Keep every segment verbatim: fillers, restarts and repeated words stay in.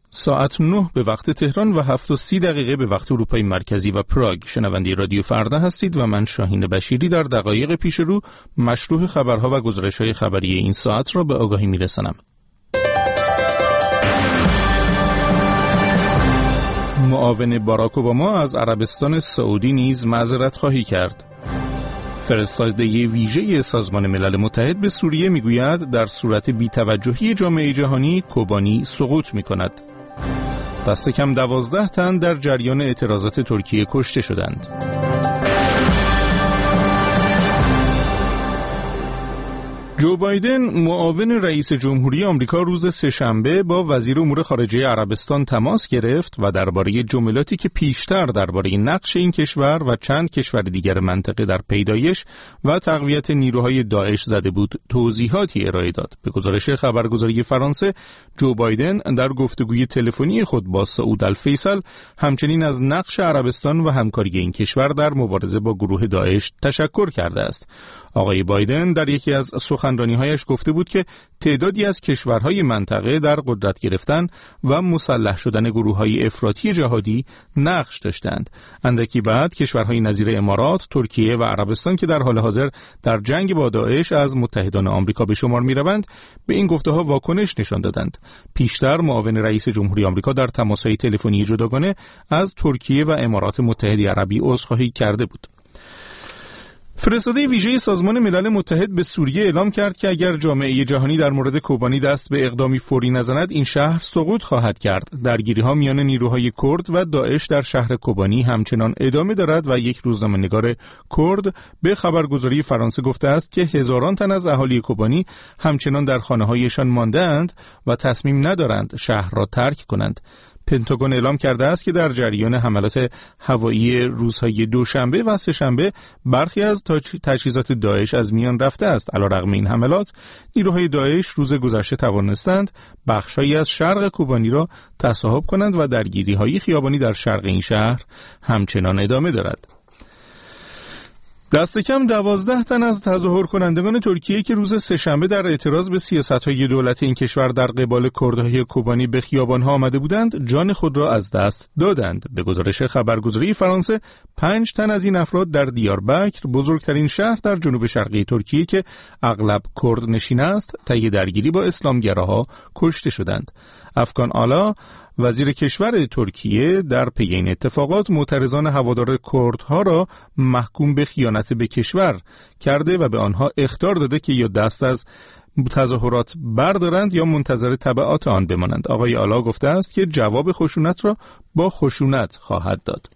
ساعت نه به وقت تهران و هفت و سی دقیقه به وقت اروپای مرکزی و پراگ. شنونده رادیو فردا هستید و من شاهین بشیری در دقایق پیش رو مشروح خبرها و گزارش‌های خبری این ساعت را به آگاهی می‌رسانم. معاون باراک اوباما از عربستان سعودی نیز معذرت خواهی کرد. فرستاده ویژه سازمان ملل متحد به سوریه میگوید در صورت بی‌توجهی جامعه جهانی کوبانی سقوط می‌کند. دست کم دوازده تن در جریان اعتراضات ترکیه کشته شدند. جو بایدن معاون رئیس جمهوری آمریکا روز سه‌شنبه با وزیر امور خارجه عربستان تماس گرفت و درباره جملاتی که پیشتر درباره نقش این کشور و چند کشور دیگر منطقه در پیدایش و تقویت نیروهای داعش زده بود توضیحاتی ارائه داد. به گزارش خبرگزاری فرانسه، جو بایدن در گفتگوی تلفنی خود با سعود الفیصل همچنین از نقش عربستان و همکاری این کشور در مبارزه با گروه داعش تشکر کرده است. آقای بایدن در یکی از سخنرانی‌هایش گفته بود که تعدادی از کشورهای منطقه در قدرت گرفتن و مسلح شدن گروه‌های افراطی جهادی نقش داشتند. اندکی بعد کشورهای نظیر امارات، ترکیه و عربستان که در حال حاضر در جنگ با داعش از متحدان آمریکا به شمار می‌روند، به این گفته‌ها واکنش نشان دادند. پیشتر معاون رئیس جمهوری آمریکا در تماس‌های تلفنی جداگانه از ترکیه و امارات متحده عربی عذرخواهی کرده بود. فرستاده ویژه سازمان ملل متحد به سوریه اعلام کرد که اگر جامعه جهانی در مورد کوبانی دست به اقدامی فوری نزند، این شهر سقوط خواهد کرد. درگیری‌ها میان نیروهای کرد و داعش در شهر کوبانی همچنان ادامه دارد و یک روزنامه‌نگار کرد به خبرگزاری فرانسه گفته است که هزاران تن از اهالی کوبانی همچنان در خانه‌هایشان مانده‌اند و تصمیم ندارند شهر را ترک کنند. پنتاگون اعلام کرده است که در جریان حملات هوایی روزهای دوشنبه و سه‌شنبه برخی از تجهیزات داعش از میان رفته است. علیرغم این حملات، نیروهای داعش روز گذشته توانستند بخش‌هایی از شرق کوبانی را تصاحب کنند و درگیری‌های خیابانی در شرق این شهر همچنان ادامه دارد. دست کم دوازده تن از تظاهر کنندگان ترکیه که روز سه‌شنبه در اعتراض به سیاست‌های دولت این کشور در قبال کردهای کوبانی به خیابان‌ها آمده بودند، جان خود را از دست دادند. به گزارش خبرگزاری فرانسه، پنج تن از این افراد در دیاربکر، بزرگترین شهر در جنوب شرقی ترکیه که اغلب کرد نشین است، طی درگیری با اسلامگراها کشته شدند. افغان آلا وزیر کشور ترکیه در پی این اتفاقات معترضان هوادار کردها را محکوم به خیانت به کشور کرده و به آنها اخطار داده که یا دست از تظاهرات بردارند یا منتظر تبعات آن بمانند. آقای آلا گفته است که جواب خشونت را با خشونت خواهد داد.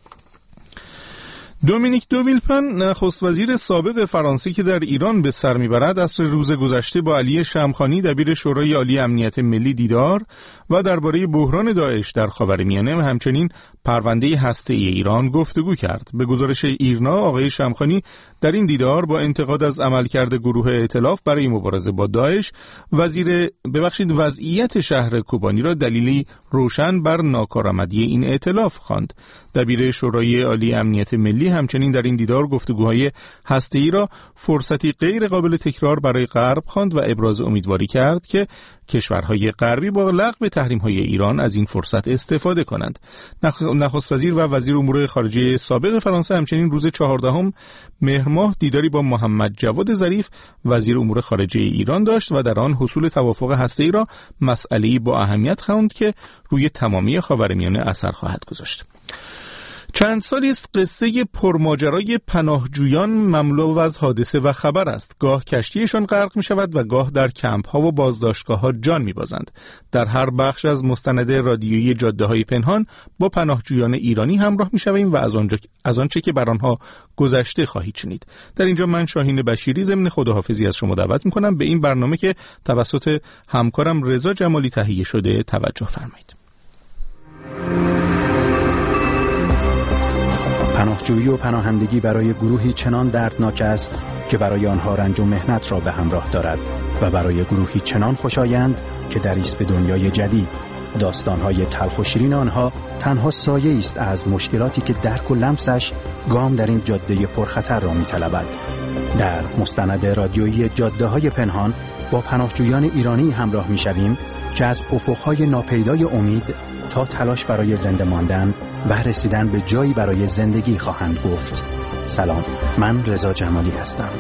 دومینیک دو ویلپن، نخست وزیر سابق فرانسه که در ایران به سر میبرد، عصر روز گذشته با علی شمخانی دبیر شورای عالی امنیت ملی دیدار و درباره بحران داعش در خاورمیانه و همچنین پرونده هسته‌ای ایران گفتگو کرد. به گزارش ایرنا، آقای شمخانی در این دیدار با انتقاد از عملکرد گروه ائتلاف برای مبارزه با داعش، وزیر ببخشید وضعیت شهر کوبانی را دلیلی روشن بر ناکارآمدی این ائتلاف خواند. دبیر شورای عالی امنیت ملی همچنین در این دیدار گفتگوهای هسته‌ای را فرصتی غیر قابل تکرار برای غرب خواند و ابراز امیدواری کرد که کشورهای غربی با لغو تحریم‌های ایران از این فرصت استفاده کنند. نخست وزیر و وزیر امور خارجه سابق فرانسه همچنین روز چهاردهم مهر ماه دیداری با محمد جواد ظریف وزیر امور خارجه ایران داشت و در آن حصول توافق هسته‌ای را مسئله‌ای با اهمیت خواند که روی تمامی خاورمیانه اثر خواهد گذاشت. چند سالی است قصه پرماجرای پناهجویان مملو از حادثه و خبر است. گاه کشتیشان غرق می شود و گاه در کمپ ها و بازداشتگاه ها جان می بازند. در هر بخش از مستند رادیویی جاده های پنهان با پناهجویان ایرانی همراه می شویم و از آنجا از آنچه که بر آنها گذشته خواهید شنید. در اینجا من شاهین بشیری ضمن خداحافظی از شما دعوت می کنم به این برنامه که توسط همکارم رضا جمالی تهیه شده توجه فرمایید. پناهجویی و پناهندگی برای گروهی چنان دردناک است که برای آنها رنج و محنت را به همراه دارد و برای گروهی چنان خوشایند که دریست به دنیای جدید. داستان‌های تلخ و شیرین آنها تنها سایه است از مشکلاتی که درک و لمسش گام در این جاده پرخطر را می‌طلبد. در مستند رادیویی جاده‌های پنهان با پناهجویان ایرانی همراه می‌شویم که از افق‌های ناپیدای امید تا تلاش برای زنده ماندن و رسیدن به جایی برای زندگی خواهند گفت. سلام، من رضا جمالی هستم.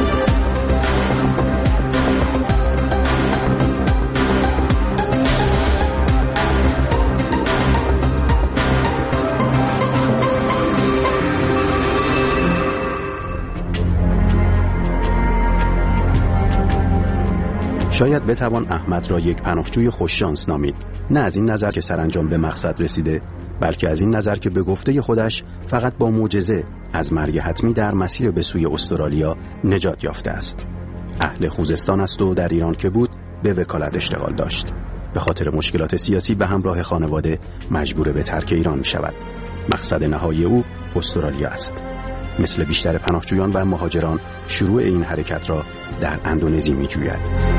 شاید بتوان احمد را یک پناهجوی خوششانس نامید، نه از این نظر که سرانجام به مقصد رسیده، بلکه از این نظر که به گفته خودش فقط با معجزه از مرگ حتمی در مسیر به سوی استرالیا نجات یافته است. اهل خوزستان است و در ایران که بود به وکالت اشتغال داشت. به خاطر مشکلات سیاسی به همراه خانواده مجبور به ترک ایران می شود. مقصد نهایی او استرالیا است. مثل بیشتر پناهجویان و مهاجران شروع این حرکت را در اندونزی می جوید.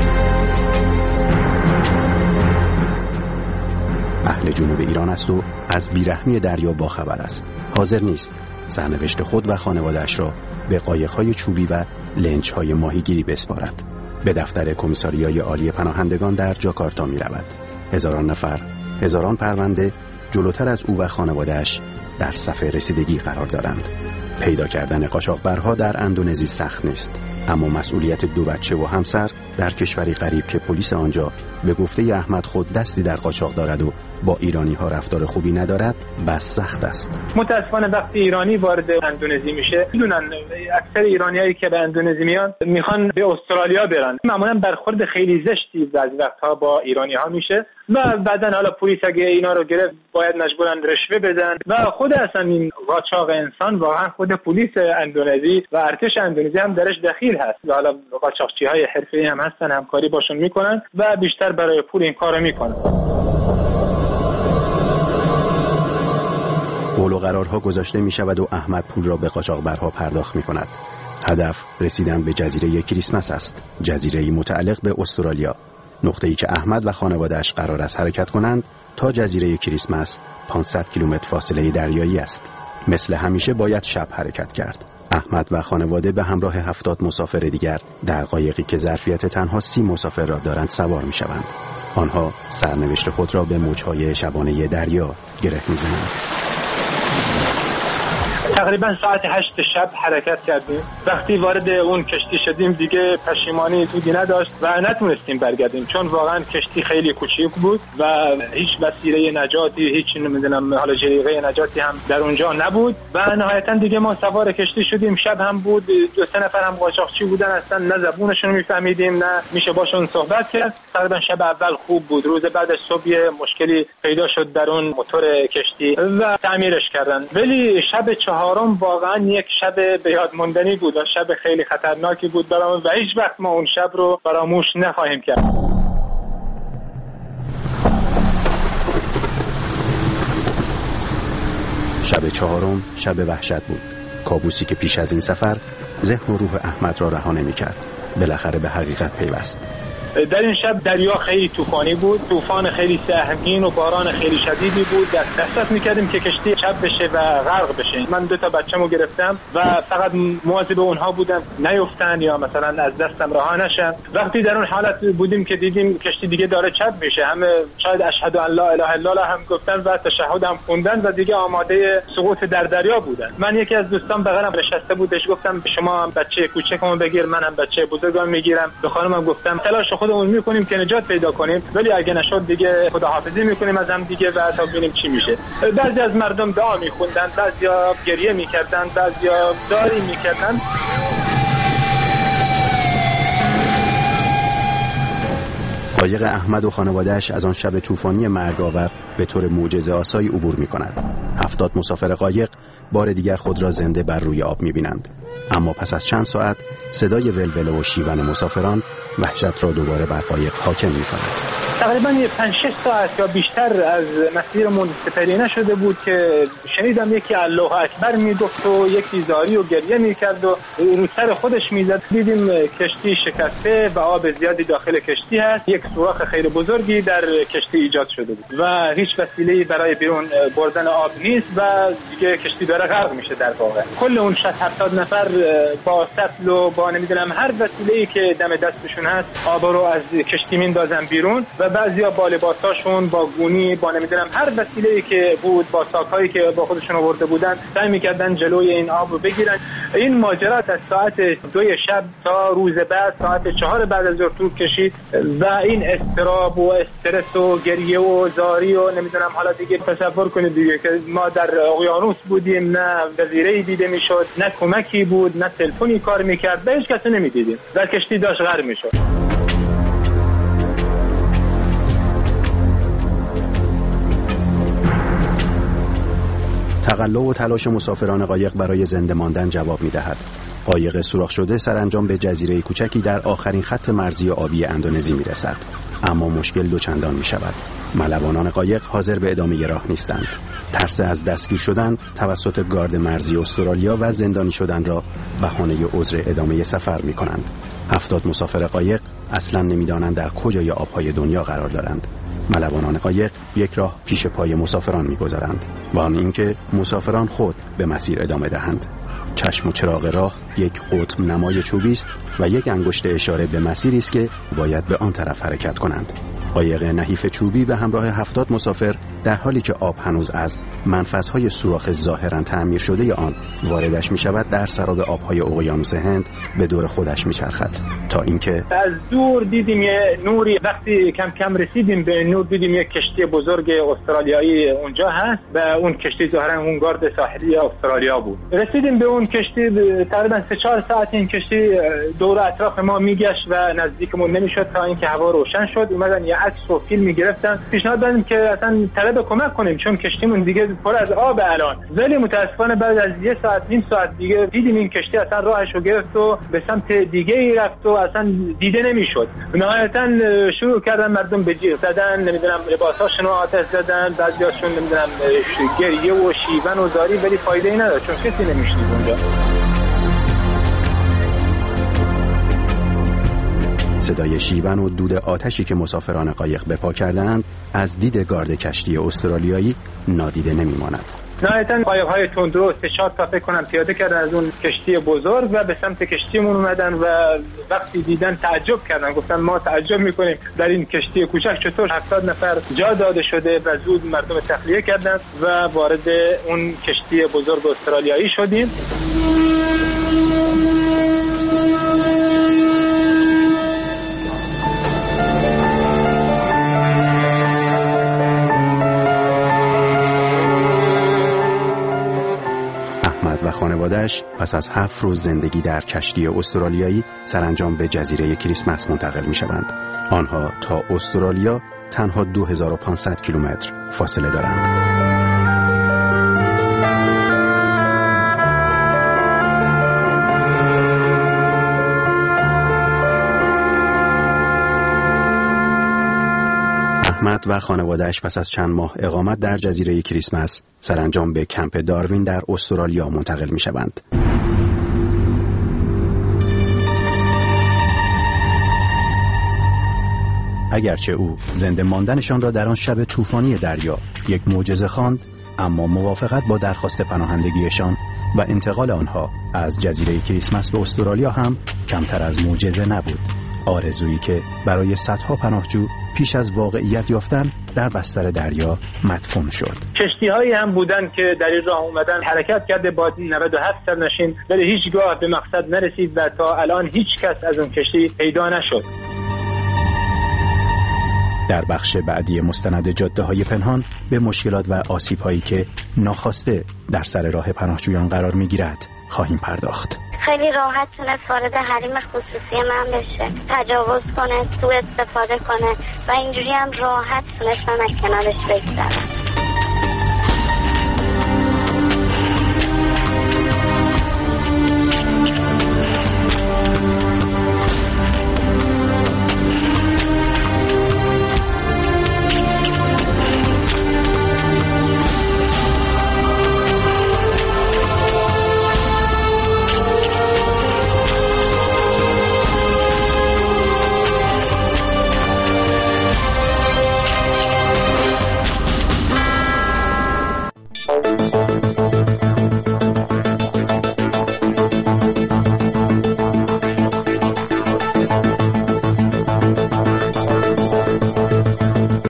اهل جنوب ایران است و از بیرحمی دریا باخبر است. حاضر نیست سرنوشت خود و خانواده‌اش را به قایق‌های چوبی و لنج‌های ماهیگیری بسپارد. به دفتر کمیساریای عالی پناهندگان در جاکارتا می‌رود. هزاران نفر، هزاران پرونده جلوتر از او و خانواده‌اش در صف رسیدگی قرار دارند. پیدا کردن قاچاقبرها در اندونزی سخت نیست، اما مسئولیت دو بچه و همسر در کشوری غریب که پلیس آنجا به گفته احمد خود دستی در قاچاق دارد و با ایرانی ها رفتار خوبی ندارد بس سخت است. متاسفانه وقتی ایرانی وارد اندونزی میشه، میدونن اکثر ایرانیایی که به اندونزی میان میخوان به استرالیا برن. معمولا برخورد خیلی زشتی بعضی وقتها با ایرانی ها میشه و بعدن حالا پلیس اگه اینا رو گرفت باید مجبورن رشوه بدن و خود اصلا این قاچاق انسان واقعا خود پلیس اندونزی و ارتش اندونزی هم درش دخیل هست و حالا قاچاقچی‌های حرفه‌ای هم هستن، همکاری باشون میکنن و بیشتر برای پول این کارو میکنن. قول و قرارها گذاشته می شود و احمد پول را به قاچاقبرها پرداخت می کند. هدف رسیدن به جزیره کریسمس است، جزیره‌ای متعلق به استرالیا. نقطه‌ای که احمد و خانواده‌اش قرار است حرکت کنند تا جزیره کریسمس پانصد کیلومتر فاصله دریایی است. مثل همیشه باید شب حرکت کرد. احمد و خانواده به همراه هفتاد مسافر دیگر در قایقی که ظرفیت تنها سی مسافر را دارند سوار می شوند. آنها سرنوشت خود را به موج‌های شبانه دریا گره می‌زنند. تقریبا ساعت هشت شب حرکت کردیم. وقتی وارد اون کشتی شدیم دیگه پشیمانی سودی نداشت و نتونستیم برگردیم، چون واقعا کشتی خیلی کوچیک بود و هیچ وسیله نجاتی، هیچ نمیدونم حالا جریقه نجاتی هم در اونجا نبود و نهایتا دیگه ما سوار کشتی شدیم. شب هم بود، دو سه نفر هم قاچاقچی بودن، اصلا نه زبونشون میفهمیدیم نه میشه باشون صحبت کرد. تقریبا شب اول خوب بود، روز بعدش صبح مشکلی پیدا شد در اون موتور کشتی و تعمیرش کردن. ولی شب چهارم واقعا یک شب به یاد ماندنی بود و شب خیلی خطرناکی بود برامون و هیچ وقت ما اون شب رو فراموش نخواهیم کرد. شب چهارم شب وحشت بود، کابوسی که پیش از این سفر ذهن و روح احمد را رها نمی‌کرد. بالاخره به حقیقت پیوست. در این شب دریا خیلی طوفانی بود، طوفان خیلی سهمگین و باران خیلی شدیدی بود. احساس می‌کردیم که کشتی شب بشه و غرق بشه. من دو تا بچه‌مو گرفتم و فقط مواظب اونها بودم نیفتن یا مثلا از دستم رها نشن. وقتی در اون حالت بودیم که دیدیم کشتی دیگه داره چپ میشه، همه شاید اشهد ان لا اله الا الله هم گفتن و تشهد هم خوندن و دیگه آماده سقوط در دریا بودن. من یکی از دوستان بغلم نشسته بودش، گفتم شما بچه کوچکمو بگیر، منم بچه بزرگم میگیرم. به خانمم گفتم تلاش خودمون میکنیم که نجات پیدا کنیم، ولی اگه نشد دیگه خداحافظی میکنیم از هم دیگه و تا ببینیم چی میشه. بعضی از مردم دعا میخوندن، بعضیا گریه میکردن، بعضیا داری میکردن. قایق احمد و خانواده‌اش از آن شب طوفانی مرگ‌آور به طور معجزه آسایی عبور می‌کند. هفتاد مسافر قایق بار دیگر خود را زنده بر روی آب می‌بینند. اما پس از چند ساعت صدای ولوله و شیون مسافران وحشت را دوباره بر قایق حاکم می‌کند. تقریباً پنج شش ساعت یا بیشتر از مسیرمون سپری نشده بود که شنیدم یکی الله اکبر میگفت و یکی زاری و گریه میکرد و رو سر خودش میزد. دیدیم کشتی شکسته و آب زیادی داخل کشتی هست. یک سوراخ خیلی بزرگی در کشتی ایجاد شده بود و هیچ وسیله‌ای برای بیرون بردن آب نیست و دیگه کشتی داره غرق میشه. در واقع کل اون شصت هفتاد نفر با سطل و با نمیدونم هر وسیله‌ای که دم دستشون هست آب رو از کشتی میندازن بیرون و بعضیا با لباساشون، با گونی، با نمیدونم هر وسیله‌ای که بود، با ساکایی که با خودشون آورده بودن سعی می‌کردن جلوی این آب رو بگیرن. این ماجرا از ساعت دو شب تا روز بعد ساعت چهار بعد از ظهر طول کشید و این اضطراب و استرس و گریه و زاری و نمیدونم حالا دیگه تصور کنید دیگه که ما در اقیانوس بودیم، نه جزیره‌ای دیده میشد، نه کمکی بود، نه تلفنی کار میکرد، به هیچ کسی نمیدیدیم و کشتی داشت غرق میشد. تقلا و تلاش مسافران قایق برای زنده ماندن جواب می‌دهد. قایق سوراخ شده سرانجام به جزیره کوچکی در آخرین خط مرزی آبی اندونزی می‌رسد، اما مشکل دوچندان می‌شود. ملوانان قایق حاضر به ادامه راه نیستند. ترس از دستگیر شدن توسط گارد مرزی استرالیا و زندانی شدن را بهانه عذر ادامه سفر می‌کنند. هفتاد مسافر قایق اصلاً نمی‌دانند در کجای آب‌های دنیا قرار دارند. ملوانان قایق یک راه پیش پای مسافران می‌گذارند و آن اینکه مسافران خود به مسیر ادامه دهند. چشم و چراغ راه یک قطب نمای چوبی است و یک انگشت اشاره به مسیری است که باید به آن طرف حرکت کنند. قایق نحیف چوبی به همراه هفتاد مسافر در حالی که آب هنوز از منفذهای سوراخ ظاهراً تعمیر شده آن واردش می شود در سراب آبهای اقیانوس هند به دور خودش می چرخد تا اینکه از دور دیدیم یه نوری. وقتی کم کم رسیدیم به نور دیدیم یک کشتی بزرگ استرالیایی اونجا هست و اون کشتی ظاهراً اون گارد ساحلی استرالیا بود. رسیدیم به اون کشتی، تقریباً سه چهار ساعت این کشتی دور اطراف ما میگشت و نزدیکمون نمیشد تا اینکه هوا روشن شد. اومدن یه عکس و فیلم میگرفتن. پیشنهاد دادیم که اصلا طلب کمک کنیم چون کشتیمون دیگه پر از آب الان. ولی متاسفانه بعد از یه ساعت نیم ساعت دیگه دیدیم این کشتی اصلا راهش رو گرفت و به سمت دیگه ای رفت و اصلا دیده نمیشد. نهایتا شروع کردن مردم به جیغ زدن، نمیدونم لباساشون رو آتش زدن، بعضیاشون نمیدونم گریه و شیون و زاری، ولی فایده ای نداشت چون کسی نمیشنید اونجا. صدای شیون و دود آتشی که مسافران قایق به پا کردند از دید گارد کشتی استرالیایی نادیده نمیماند. نهایتاً قایق‌های تندرو سه چهار تا فکر کنم پیاده کردن از اون کشتی بزرگ و به سمت کشتیمون اومدن و وقتی دیدن تعجب کردن، گفتن ما تعجب میکنیم در این کشتی کوچک چطور هفتاد نفر جا داده شده و زود مردم تخلیه کردن و وارد اون کشتی بزرگ استرالیایی شدیم. و خانواده‌اش پس از هفت روز زندگی در کشتی استرالیایی سرانجام به جزیره کریسمس منتقل می‌شوند. آنها تا استرالیا تنها دو هزار و پانصد کیلومتر فاصله دارند. احمد و خانواده‌اش پس از چند ماه اقامت در جزیره کریسمس سرانجام به کمپ داروین در استرالیا منتقل می‌شوند. اگرچه او زنده ماندنشان را در آن شب طوفانی دریا یک معجزه خواند، اما موافقت با درخواست پناهندگیشان و انتقال آنها از جزیره کریسمس به استرالیا هم کمتر از معجزه نبود. آرزویی که برای صدها پناهجو پیش از واقعیت یافتن در بستر دریا مدفون شد. کشتی‌هایی هم بودن که در این راه اومدن، حرکت کرده با نود و هفت سرنشین، ولی هیچگاه به مقصد نرسید و تا الان هیچ کس از اون کشتی پیدا نشد. در بخش بعدی مستند جاده‌های پنهان به مشکلات و آسیب‌هایی که ناخواسته در سر راه پناهجویان قرار می‌گیرد خواهیم پرداخت. خیلی راحت تونست وارد حریم خصوصی من بشه، تجاوز کنه، سوء استفاده کنه و اینجوری هم راحت تونستن از کنارش بگذرن.